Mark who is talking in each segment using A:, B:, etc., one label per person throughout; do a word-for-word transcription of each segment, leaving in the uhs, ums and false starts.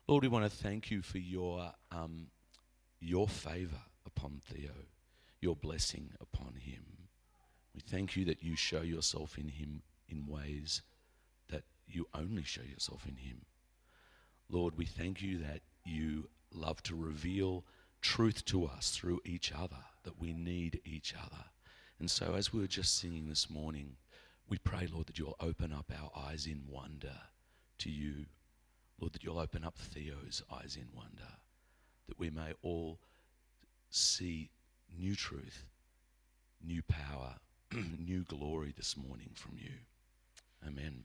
A: Lord, we want to thank you for your um, your favour upon Theo, your blessing upon him. We thank you that you show yourself in him in ways that you only show yourself in him. Lord, we thank you that you love to reveal truth to us through each other, that we need each other. And so as we were just singing this morning, we pray, Lord, that you'll open up our eyes in wonder to you. Lord, that you'll open up Theo's eyes in wonder, that we may all see new truth, new power, new glory this morning from you. Amen.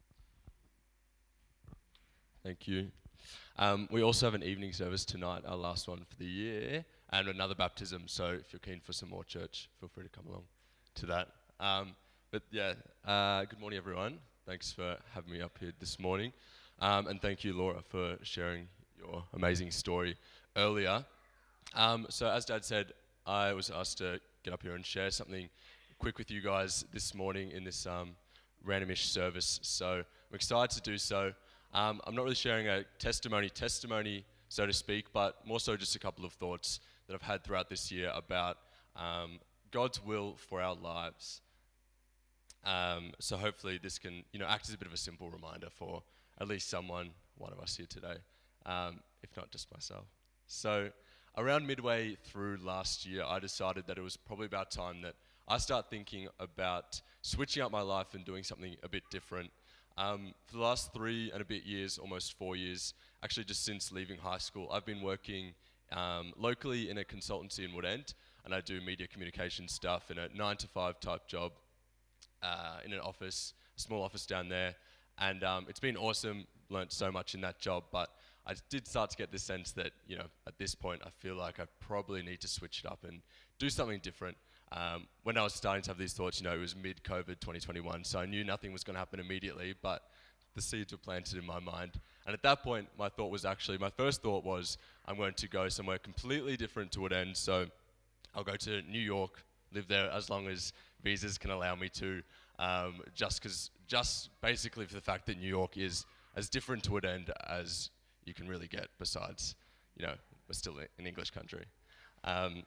B: Thank you. Um, we also have an evening service tonight, our last one for the year, and another baptism. So if you're keen for some more church, feel free to come along to that. Um, but yeah, uh, good morning, everyone. Thanks for having me up here this morning. Um, and thank you, Laura, for sharing your amazing story earlier. Um, so as Dad said, I was asked to get up here and share something quick with you guys this morning in this um, randomish service. So I'm excited to do so. Um, I'm not really sharing a testimony, testimony, so to speak, but more so just a couple of thoughts that I've had throughout this year about um, God's will for our lives. Um, so hopefully this can, you know, act as a bit of a simple reminder for at least someone, one of us here today, um, if not just myself. So around midway through last year, I decided that it was probably about time that I start thinking about switching up my life and doing something a bit different. Um, for the last three and a bit years, almost four years, actually just since leaving high school, I've been working um, locally in a consultancy in Woodend, and I do media communication stuff in a nine to five type job uh, in an office, a small office down there. And um, it's been awesome, learnt so much in that job, but I did start to get this sense that, you know, at this point I feel like I probably need to switch it up and do something different. Um, when I was starting to have these thoughts, you know, it was mid-COVID twenty twenty-one, so I knew nothing was going to happen immediately, but the seeds were planted in my mind. And at that point, my thought was actually, my first thought was, I'm going to go somewhere completely different to Woodend, so I'll go to New York, live there as long as visas can allow me to, um, just because, just basically for the fact that New York is as different to Woodend as you can really get, besides, you know, we're still an English country. Um,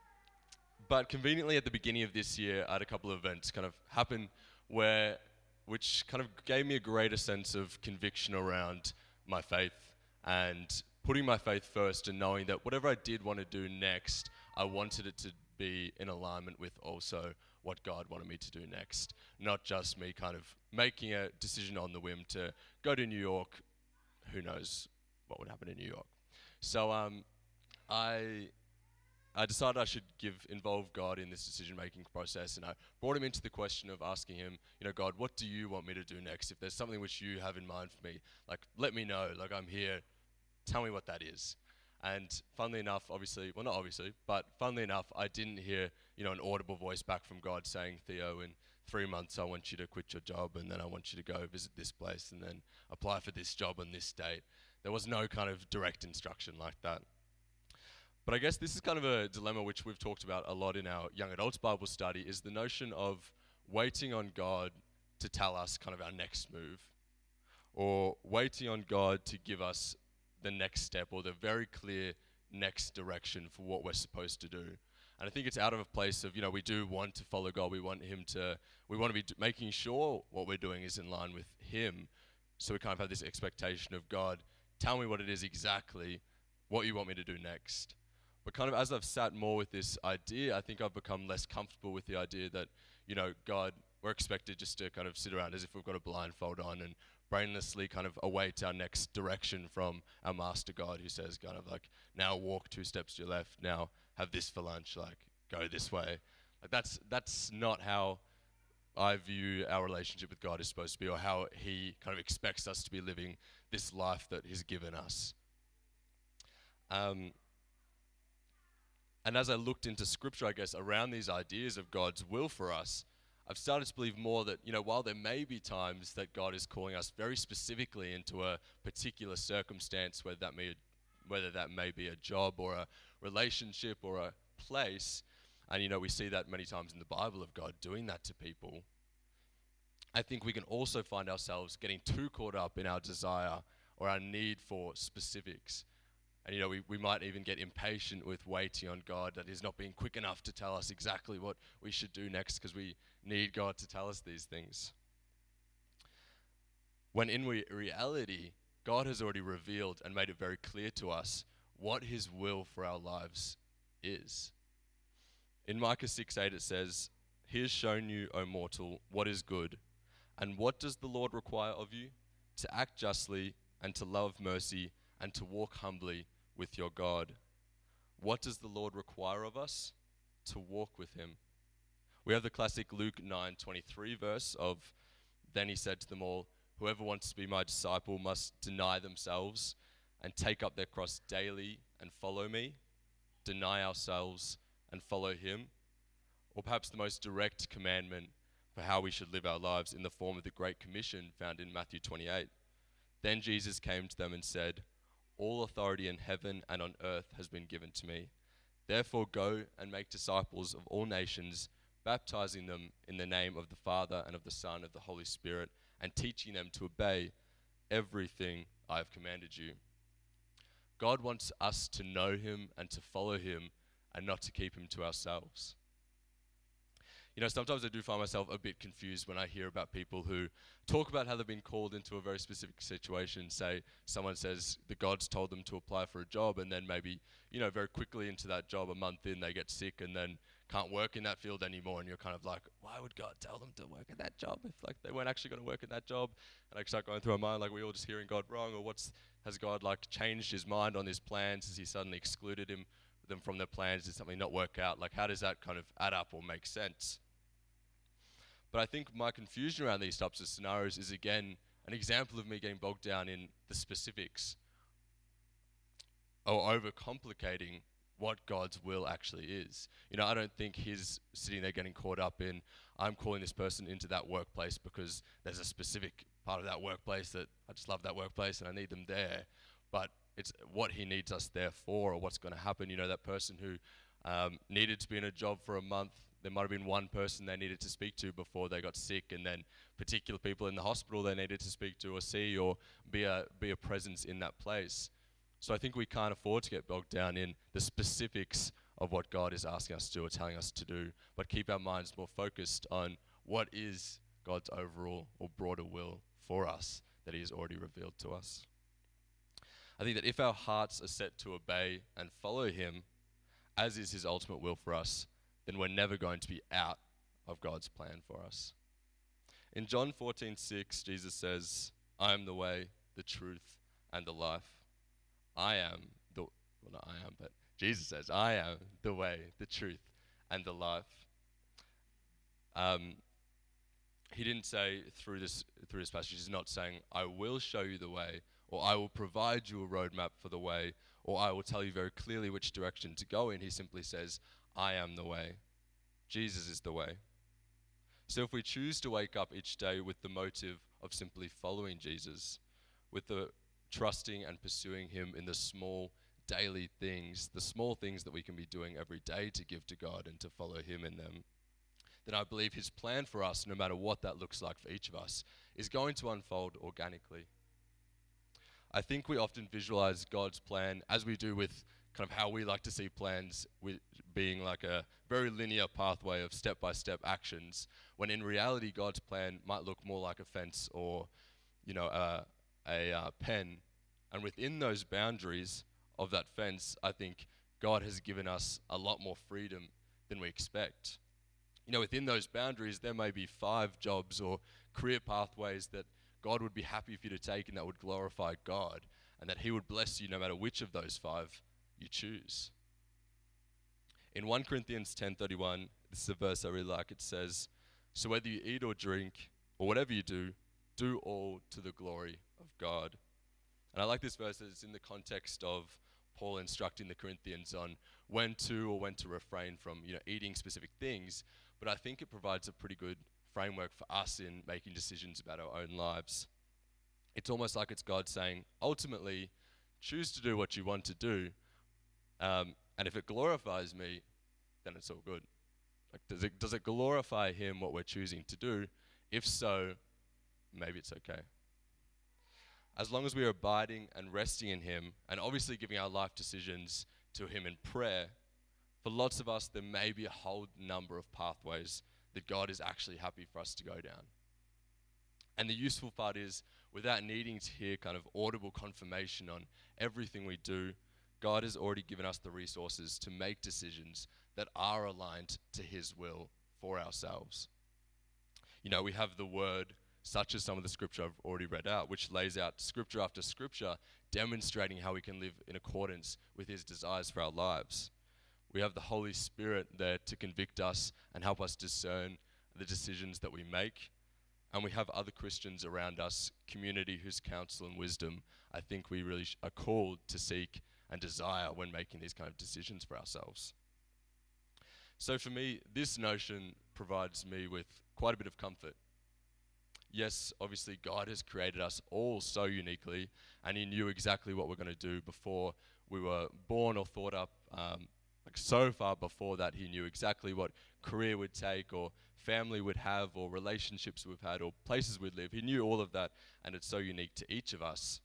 B: but conveniently at the beginning of this year, I had a couple of events kind of happen where, which kind of gave me a greater sense of conviction around my faith and putting my faith first and knowing that whatever I did want to do next, I wanted it to be in alignment with also what God wanted me to do next. Not just me kind of making a decision on the whim to go to New York. Who knows what would happen in New York. So um, I I decided I should give involve God in this decision-making process, and I brought him into the question of asking him, you know, God, what do you want me to do next? If there's something which you have in mind for me, like, let me know, like, I'm here, tell me what that is. And funnily enough, obviously, well, not obviously, but funnily enough, I didn't hear, you know, an audible voice back from God saying, Theo, in three months, I want you to quit your job, and then I want you to go visit this place, and then apply for this job on this date. There was no kind of direct instruction like that. But I guess this is kind of a dilemma which we've talked about a lot in our Young Adults Bible study, is the notion of waiting on God to tell us kind of our next move, or waiting on God to give us the next step or the very clear next direction for what we're supposed to do. And I think it's out of a place of, you know, we do want to follow God. We want him to, we want to be d- making sure what we're doing is in line with him. So we kind of have this expectation of, God, tell me what it is exactly, what you want me to do next. But kind of as I've sat more with this idea, I think I've become less comfortable with the idea that, you know, God, we're expected just to kind of sit around as if we've got a blindfold on and brainlessly kind of await our next direction from our master God, who says kind of like, now walk two steps to your left, now have this for lunch, like go this way. Like that's that's not how I view our relationship with God is supposed to be, or how he kind of expects us to be living this life that he's given us. Um, and as I looked into scripture, I guess, around these ideas of God's will for us, I've started to believe more that, you know, while there may be times that God is calling us very specifically into a particular circumstance, whether that may, whether that may be a job or a relationship or a place, and, you know, we see that many times in the Bible of God doing that to people, I think we can also find ourselves getting too caught up in our desire or our need for specifics. And, you know, we, we might even get impatient with waiting on God, that He's not being quick enough to tell us exactly what we should do next because we need God to tell us these things. When in re- reality, God has already revealed and made it very clear to us what His will for our lives is. In Micah six eight it says, "He has shown you, O mortal, what is good. And what does the Lord require of you? To act justly and to love mercy and to walk humbly with your God." What does the Lord require of us? To walk with Him. We have the classic Luke nine twenty-three verse of, "Then He said to them all, whoever wants to be my disciple must deny themselves and take up their cross daily and follow me." Deny ourselves and follow Him. Or perhaps the most direct commandment for how we should live our lives in the form of the Great Commission found in Matthew twenty-eight. Then Jesus came to them and said, "All authority in heaven and on earth has been given to me. Therefore go and make disciples of all nations, baptizing them in the name of the Father and of the Son and of the Holy Spirit, and teaching them to obey everything I have commanded you." God wants us to know Him and to follow Him and not to keep Him to ourselves. You know, sometimes I do find myself a bit confused when I hear about people who talk about how they've been called into a very specific situation. Say someone says that God's told them to apply for a job, and then maybe, you know, very quickly into that job, a month in, they get sick and then can't work in that field anymore. And you're kind of like, why would God tell them to work in that job if like they weren't actually going to work in that job? And I start going through my mind, like, we all just hearing God wrong, or what's has God like changed His mind on His plans? Has He suddenly excluded him them from their plans? Did something not work out? Like, how does that kind of add up or make sense? But I think my confusion around these types of scenarios is, again, an example of me getting bogged down in the specifics or overcomplicating what God's will actually is. You know, I don't think He's sitting there getting caught up in, I'm calling this person into that workplace because there's a specific part of that workplace that I just love that workplace and I need them there. But it's what He needs us there for, or what's going to happen. You know, that person who um, needed to be in a job for a month, there might have been one person they needed to speak to before they got sick, and then particular people in the hospital they needed to speak to or see or be a be a presence in that place. So I think we can't afford to get bogged down in the specifics of what God is asking us to do or telling us to do, but keep our minds more focused on what is God's overall or broader will for us that He has already revealed to us. I think that if our hearts are set to obey and follow Him, as is His ultimate will for us, then we're never going to be out of God's plan for us. In John fourteen six, Jesus says, "I am the way, the truth, and the life." I am the, well not I am, but Jesus says, "I am the way, the truth, and the life." Um, he didn't say through this through this passage, He's not saying, "I will show you the way," or "I will provide you a roadmap for the way," or "I will tell you very clearly which direction to go in." He simply says, "I am the way." Jesus is the way. So if we choose to wake up each day with the motive of simply following Jesus, with the trusting and pursuing Him in the small daily things, the small things that we can be doing every day to give to God and to follow Him in them, then I believe His plan for us, no matter what that looks like for each of us, is going to unfold organically. I think we often visualize God's plan as we do with kind of how we like to see plans, with being like a very linear pathway of step-by-step actions, when in reality God's plan might look more like a fence or, you know, a, a uh, pen. And within those boundaries of that fence, I think God has given us a lot more freedom than we expect. You know, within those boundaries, there may be five jobs or career pathways that God would be happy for you to take and that would glorify God, and that He would bless you no matter which of those five you choose. In First Corinthians ten thirty-one, this is a verse I really like. It says, "So whether you eat or drink or whatever you do, do all to the glory of God." And I like this verse as it's in the context of Paul instructing the Corinthians on when to or when to refrain from, you know, eating specific things. But I think it provides a pretty good framework for us in making decisions about our own lives. It's almost like it's God saying, ultimately, choose to do what you want to do, um, and if it glorifies me, then it's all good. Like, does it does it glorify Him what we're choosing to do? If so, maybe it's okay. as long as we are abiding and resting in him, and obviously giving our life decisions to him in prayer, for lots of us, there may be a whole number of pathways that God is actually happy for us to go down. And the useful part is, without needing to hear kind of audible confirmation on everything we do, God has already given us the resources to make decisions that are aligned to his will for ourselves. You know, we have the word, such as some of the scripture I've already read out, which lays out scripture after scripture, demonstrating how we can live in accordance with his desires for our lives. We have the Holy Spirit there to convict us and help us discern the decisions that we make. And we have other Christians around us, community whose counsel and wisdom I think we really sh- are called to seek and desire when making these kind of decisions for ourselves. So for me, this notion provides me with quite a bit of comfort. Yes, obviously God has created us all so uniquely, and he knew exactly what we're going to do before we were born or thought up. Um, like so far before that, he knew exactly what career we'd take or family we'd have or relationships we've had or places we'd live. He knew all of that, and it's so unique to each of us.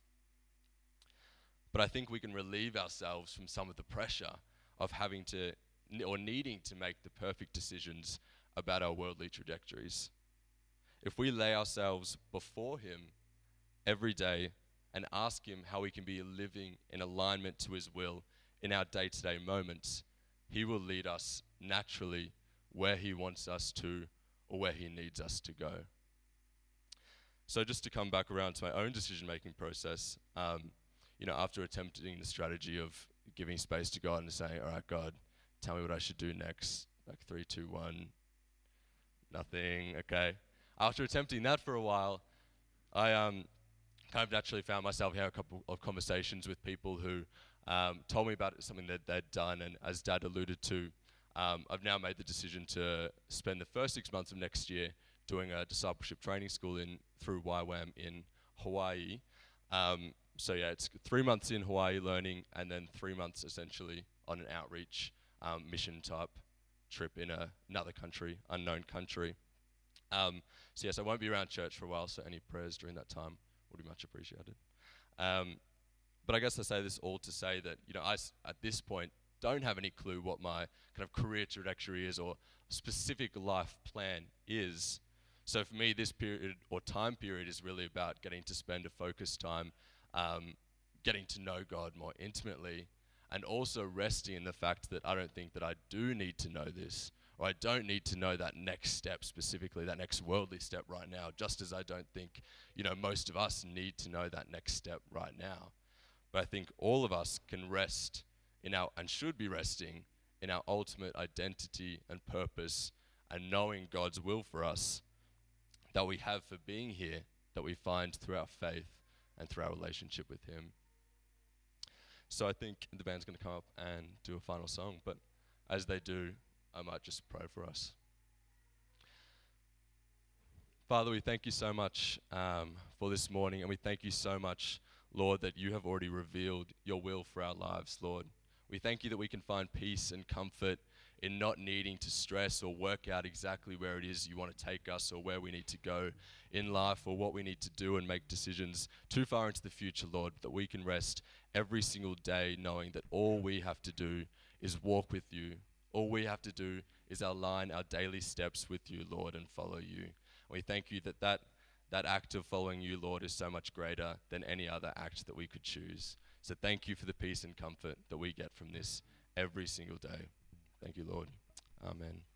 B: But I think we can relieve ourselves from some of the pressure of having to or needing to make the perfect decisions about our worldly trajectories. If we lay ourselves before him every day and ask him how we can be living in alignment to his will in our day-to-day moments, he will lead us naturally where he wants us to or where he needs us to go. So just to come back around to my own decision-making process, um, you know, after attempting the strategy of giving space to God and saying, all right, God, tell me what I should do next, like three, two, one, nothing, okay. After attempting that for a while, I um, kind of naturally found myself having a couple of conversations with people who um, told me about something that they'd done, and as Dad alluded to, um, I've now made the decision to spend the first six months of next year doing a discipleship training school in through Y WAM in Hawaii. Um, so yeah, it's three months in Hawaii learning, and then three months essentially on an outreach um, mission type trip in a, another country, unknown country. Um, so yes, I won't be around church for a while, so any prayers during that time would be much appreciated. Um, but I guess I say this all to say that, you know, I s- at this point don't have any clue what my kind of career trajectory is or specific life plan is. So for me, this period or time period is really about getting to spend a focused time, um, getting to know God more intimately, and also resting in the fact that I don't think that I do need to know this, or I don't need to know that next step specifically, that next worldly step right now, just as I don't think, you know, most of us need to know that next step right now. But I think all of us can rest in our, and should be resting in our ultimate identity and purpose, and knowing God's will for us that we have for being here, that we find through our faith and through our relationship with him. So I think the band's going to come up and do a final song, but as they do, I might just pray for us. Father, we thank you so much um, for this morning, and we thank you so much, Lord, that you have already revealed your will for our lives, Lord. We thank you that we can find peace and comfort in not needing to stress or work out exactly where it is you want to take us or where we need to go in life or what we need to do and make decisions too far into the future, Lord, that we can rest every single day knowing that all we have to do is walk with you. All we have to do is align our daily steps with you, Lord, and follow you. We thank you that that, that act of following you, Lord, is so much greater than any other act that we could choose. So thank you for the peace and comfort that we get from this every single day. Thank you, Lord. Amen.